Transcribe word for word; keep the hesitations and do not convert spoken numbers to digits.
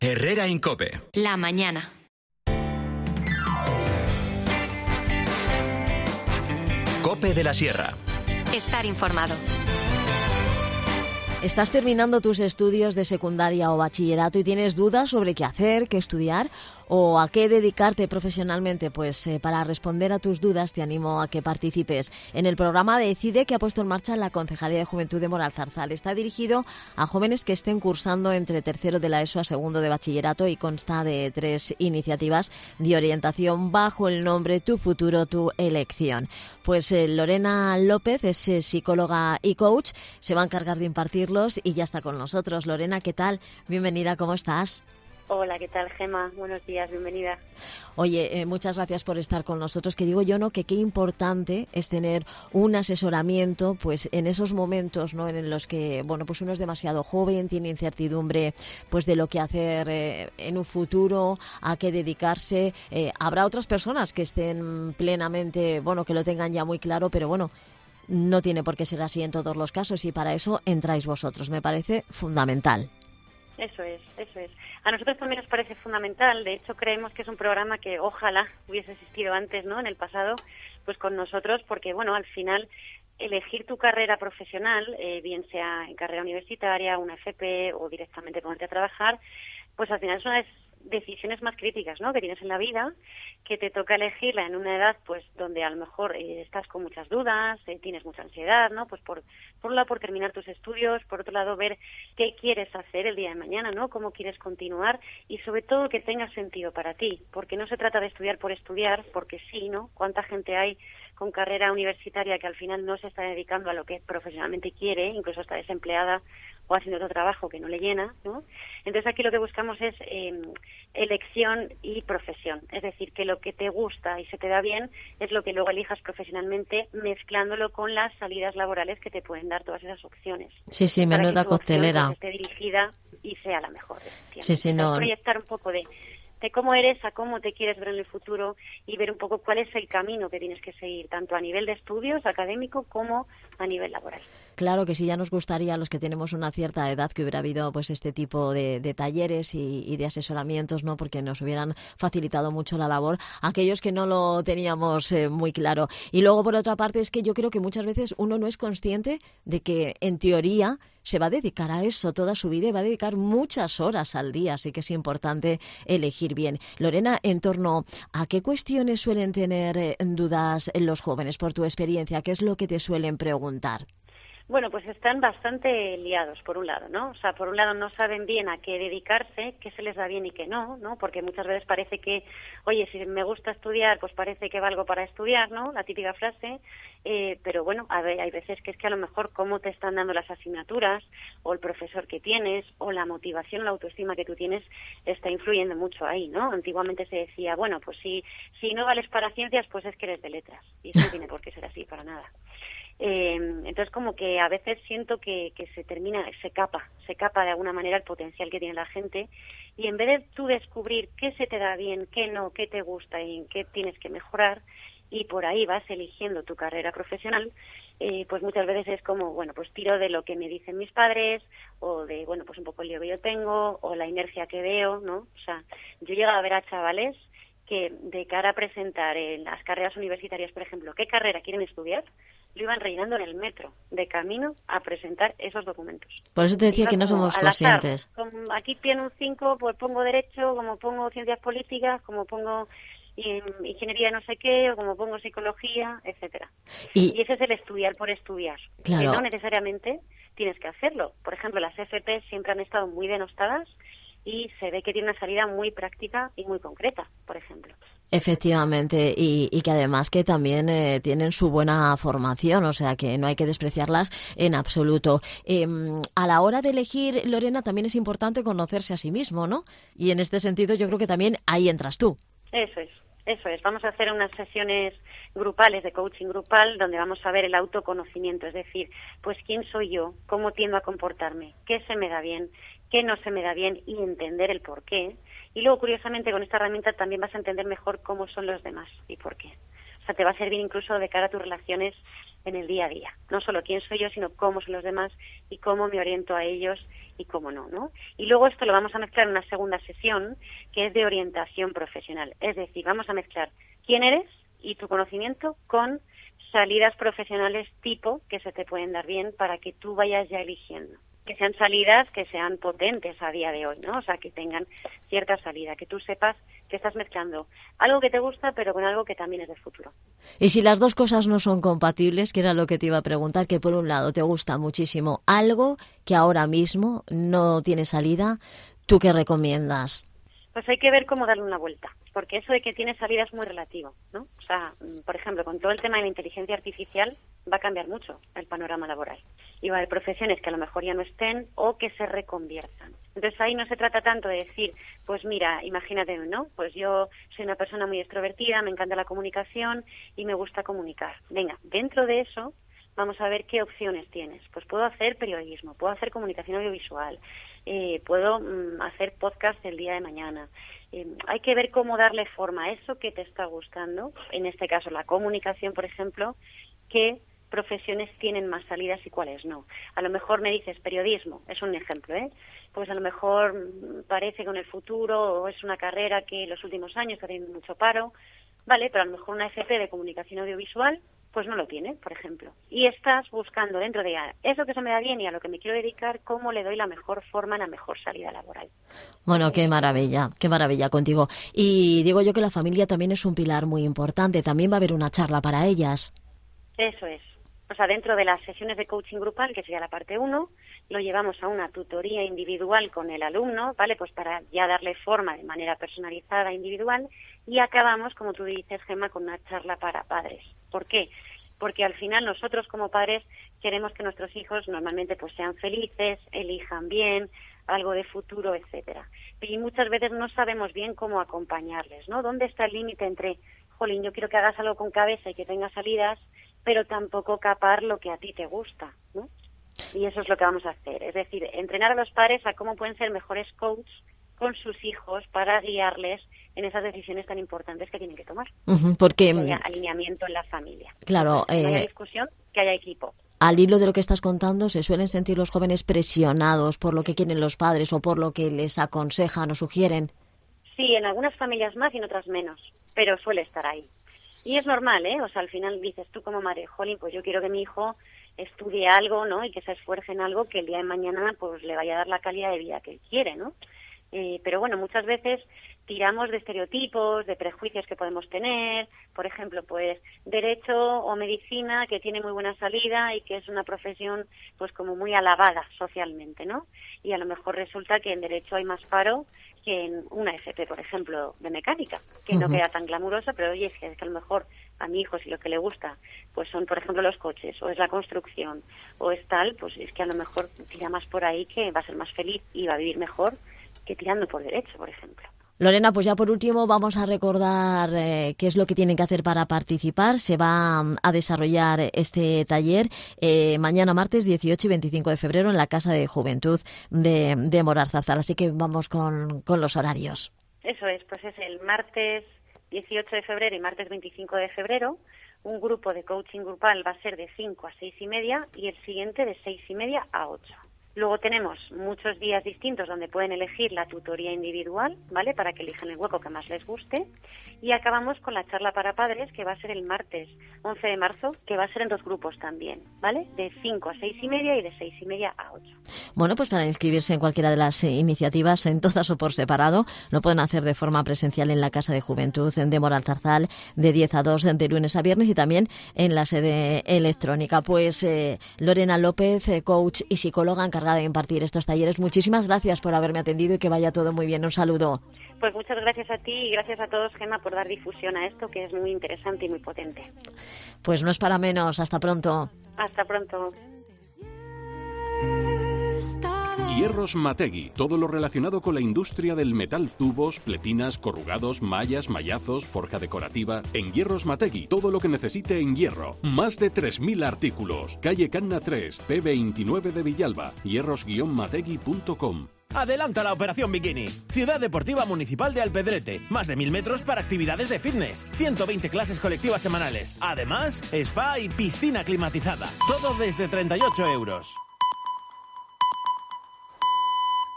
Herrera Incope. La mañana. Cope de la Sierra. Estar informado. ¿Estás terminando tus estudios de secundaria o bachillerato y tienes dudas sobre qué hacer, qué estudiar o a qué dedicarte profesionalmente? Pues eh, para responder a tus dudas te animo a que participes en el programa Decide, que ha puesto en marcha la Concejalía de Juventud de Moralzarzal. Está dirigido a jóvenes que estén cursando entre tercero de la ESO a segundo de bachillerato y consta de tres iniciativas de orientación bajo el nombre Tu futuro, tu elección. Pues eh, Lorena López es eh, psicóloga y coach, se va a encargar de impartir y ya está con nosotros. Lorena, ¿qué tal? Bienvenida, ¿cómo estás? Hola, ¿qué tal, Gema? Buenos días, bienvenida. Oye, eh, muchas gracias por estar con nosotros. Que digo yo, ¿no?, que qué importante es tener un asesoramiento, pues en esos momentos, ¿no?, en los que, bueno, pues uno es demasiado joven, tiene incertidumbre, pues de lo que hacer eh, en un futuro, a qué dedicarse. Eh, habrá otras personas que estén plenamente, bueno, que lo tengan ya muy claro, pero bueno, no tiene por qué ser así en todos los casos y para eso entráis vosotros. Me parece fundamental. Eso es, eso es. A nosotros también nos parece fundamental. De hecho, creemos que es un programa que ojalá hubiese existido antes, ¿no?, en el pasado, pues con nosotros, porque, bueno, al final elegir tu carrera profesional, eh, bien sea en carrera universitaria, una F P o directamente ponerte a trabajar, pues al final es una de decisiones más críticas, ¿no?, que tienes en la vida, que te toca elegirla en una edad pues donde a lo mejor eh, estás con muchas dudas, eh, tienes mucha ansiedad, ¿no? Pues por por un lado por terminar tus estudios, por otro lado ver qué quieres hacer el día de mañana, ¿no?, cómo quieres continuar y sobre todo que tenga sentido para ti, porque no se trata de estudiar por estudiar, porque sí, ¿no? ¿Cuánta gente hay con carrera universitaria que al final no se está dedicando a lo que profesionalmente quiere, incluso está desempleada o haciendo otro trabajo que no le llena, ¿no? Entonces aquí lo que buscamos es eh, elección y profesión, es decir, que lo que te gusta y se te da bien es lo que luego elijas profesionalmente, mezclándolo con las salidas laborales que te pueden dar todas esas opciones. Sí, sí, para menuda que tu opción, costelera. pues, esté dirigida y sea la mejor. Sí, sí, no. Proyectar un poco de de cómo eres a cómo te quieres ver en el futuro y ver un poco cuál es el camino que tienes que seguir, tanto a nivel de estudios académico como a nivel laboral. Claro que sí, ya nos gustaría a los que tenemos una cierta edad que hubiera habido pues este tipo de, de talleres y, y de asesoramientos, ¿no?, porque nos hubieran facilitado mucho la labor aquellos que no lo teníamos eh, muy claro. Y luego, por otra parte, es que yo creo que muchas veces uno no es consciente de que, en teoría, se va a dedicar a eso toda su vida y va a dedicar muchas horas al día, así que es importante elegir bien. Lorena, en torno a qué cuestiones suelen tener eh, dudas los jóvenes, por tu experiencia, ¿qué es lo que te suelen preguntar? Bueno, pues están bastante liados, por un lado, ¿no? O sea, por un lado no saben bien a qué dedicarse, qué se les da bien y qué no, ¿no? Porque muchas veces parece que, oye, si me gusta estudiar, pues parece que valgo para estudiar, ¿no? La típica frase. Eh, pero bueno, a ver, hay veces que es que a lo mejor cómo te están dando las asignaturas, o el profesor que tienes, o la motivación, la autoestima que tú tienes, está influyendo mucho ahí, ¿no? Antiguamente se decía, bueno, pues si, si no vales para ciencias, pues es que eres de letras. Y eso no tiene por qué ser así, para nada. Eh, entonces como que a veces siento que, que se termina, se capa, se capa de alguna manera el potencial que tiene la gente y en vez de tú descubrir qué se te da bien, qué no, qué te gusta y en qué tienes que mejorar y por ahí vas eligiendo tu carrera profesional, eh, pues muchas veces es como, bueno, pues tiro de lo que me dicen mis padres o de, bueno, pues un poco el lío que yo tengo o la inercia que veo, ¿no? O sea, yo he llegado a ver a chavales que de cara a presentar en las carreras universitarias, por ejemplo, qué carrera quieren estudiar, lo iban rellenando en el metro, de camino a presentar esos documentos. Por eso te decía que no somos conscientes. Como aquí tiene un cinco, pues pongo Derecho, como pongo Ciencias Políticas, como pongo Ingeniería no sé qué, o como pongo Psicología, etcétera. Y, y ese es el estudiar por estudiar, claro, que no necesariamente tienes que hacerlo. Por ejemplo, las F P siempre han estado muy denostadas y se ve que tiene una salida muy práctica y muy concreta, por ejemplo. Efectivamente, y, y que además que también eh, tienen su buena formación, o sea que no hay que despreciarlas en absoluto. Eh, a la hora de elegir, Lorena, también es importante conocerse a sí mismo, ¿no? Y en este sentido yo creo que también ahí entras tú. Eso es. Eso es, vamos a hacer unas sesiones grupales de coaching grupal donde vamos a ver el autoconocimiento, es decir, pues quién soy yo, cómo tiendo a comportarme, qué se me da bien, qué no se me da bien y entender el por qué. Y luego, curiosamente, con esta herramienta también vas a entender mejor cómo son los demás y por qué. O sea, te va a servir incluso de cara a tus relaciones en el día a día. No solo quién soy yo, sino cómo son los demás y cómo me oriento a ellos y cómo no, ¿no? Y luego esto lo vamos a mezclar en una segunda sesión que es de orientación profesional. Es decir, vamos a mezclar quién eres y tu conocimiento con salidas profesionales tipo que se te pueden dar bien para que tú vayas ya eligiendo. Que sean salidas que sean potentes a día de hoy, ¿no? O sea, que tengan cierta salida, que tú sepas que estás mezclando algo que te gusta, pero con algo que también es del futuro. Y si las dos cosas no son compatibles, que era lo que te iba a preguntar, que por un lado te gusta muchísimo algo que ahora mismo no tiene salida, ¿tú qué recomiendas? Pues hay que ver cómo darle una vuelta, porque eso de que tiene salida es muy relativo, ¿no? O sea, por ejemplo, con todo el tema de la inteligencia artificial va a cambiar mucho el panorama laboral. Y va a haber profesiones que a lo mejor ya no estén o que se reconviertan. Entonces ahí no se trata tanto de decir, pues mira, imagínate, ¿no? Pues yo soy una persona muy extrovertida, me encanta la comunicación y me gusta comunicar. Venga, dentro de eso vamos a ver qué opciones tienes. Pues puedo hacer periodismo, puedo hacer comunicación audiovisual, eh, puedo mm, hacer podcast el día de mañana. Eh, hay que ver cómo darle forma a eso que te está gustando, en este caso la comunicación, por ejemplo, qué profesiones tienen más salidas y cuáles no. A lo mejor me dices periodismo, es un ejemplo, ¿eh? Pues a lo mejor mm, parece que en el futuro o es una carrera que en los últimos años está teniendo mucho paro, vale, pero a lo mejor una F P de comunicación audiovisual pues no lo tiene, por ejemplo. Y estás buscando dentro de eso que se me da bien y a lo que me quiero dedicar, cómo le doy la mejor forma, la mejor salida laboral. Bueno, qué maravilla, qué maravilla contigo. Y digo yo que la familia también es un pilar muy importante. También va a haber una charla para ellas. Eso es. O sea, dentro de las sesiones de coaching grupal, que sería la parte uno, lo llevamos a una tutoría individual con el alumno, ¿vale? Pues para ya darle forma de manera personalizada, individual, y acabamos, como tú dices, Gemma, con una charla para padres. ¿Por qué? Porque al final nosotros como padres queremos que nuestros hijos normalmente pues sean felices, elijan bien, algo de futuro, etcétera. Y muchas veces no sabemos bien cómo acompañarles, ¿no? ¿Dónde está el límite entre, jolín, yo quiero que hagas algo con cabeza y que tenga salidas, pero tampoco capar lo que a ti te gusta, ¿no? Y eso es lo que vamos a hacer, es decir, entrenar a los padres a cómo pueden ser mejores coaches con sus hijos para guiarles en esas decisiones tan importantes que tienen que tomar. Uh-huh, porque que haya alineamiento en la familia. Claro, que no haya eh, discusión, que haya equipo. Al hilo de lo que estás contando, ¿se suelen sentir los jóvenes presionados por lo que quieren los padres o por lo que les aconsejan o sugieren? Sí, en algunas familias más y en otras menos, pero suele estar ahí. Y es normal, ¿eh? O sea, al final dices tú como madre, jolín, pues yo quiero que mi hijo estudie algo, ¿no? Y que se esfuerce en algo que el día de mañana pues le vaya a dar la calidad de vida que él quiere, ¿no? Eh, pero bueno, muchas veces tiramos de estereotipos, de prejuicios que podemos tener, por ejemplo, pues derecho o medicina que tiene muy buena salida y que es una profesión pues como muy alabada socialmente, ¿no? Y a lo mejor resulta que en derecho hay más paro que en una F P, por ejemplo, de mecánica, que no uh-huh. queda tan glamurosa, pero oye, es que, es que a lo mejor a mi hijo si lo que le gusta pues son, por ejemplo, los coches, o es la construcción, o es tal, pues es que a lo mejor tira más por ahí que va a ser más feliz y va a vivir mejor que tirando por derecho, por ejemplo. Lorena, pues ya por último vamos a recordar eh, qué es lo que tienen que hacer para participar. Se va a desarrollar este taller eh, mañana martes dieciocho y veinticinco de febrero en la Casa de Juventud de, de Moralzarzal. Así que vamos con, con los horarios. Eso es, pues es el martes dieciocho de febrero y martes veinticinco de febrero. Un grupo de coaching grupal va a ser de cinco a seis y media y el siguiente de seis y media a ocho. Luego tenemos muchos días distintos donde pueden elegir la tutoría individual, ¿vale? Para que elijan el hueco que más les guste. Y acabamos con la charla para padres, que va a ser el martes once de marzo, que va a ser en dos grupos también, ¿vale? De cinco a seis y media y de seis y media a ocho. Bueno, pues para inscribirse en cualquiera de las eh, iniciativas, en todas o por separado, lo pueden hacer de forma presencial en la Casa de Juventud de Moralzarzal de diez a dos de lunes a viernes y también en la sede electrónica. Pues eh, Lorena López, eh, coach y psicóloga encargada de impartir estos talleres, muchísimas gracias por haberme atendido y que vaya todo muy bien. Un saludo. Pues muchas gracias a ti y gracias a todos, Gemma, por dar difusión a esto, que es muy interesante y muy potente. Pues no es para menos. Hasta pronto. Hasta pronto. Hierros Mategui, todo lo relacionado con la industria del metal, tubos, pletinas, corrugados, mallas, mallazos, forja decorativa. En Hierros Mategui, todo lo que necesite en hierro. Más de tres mil artículos. Calle Canna tres, P veintinueve de Villalba. hierros guion mategui punto com. Adelanta la operación Bikini. Ciudad Deportiva Municipal de Alpedrete. Más de mil metros para actividades de fitness. ciento veinte clases colectivas semanales. Además, spa y piscina climatizada. Todo desde treinta y ocho euros.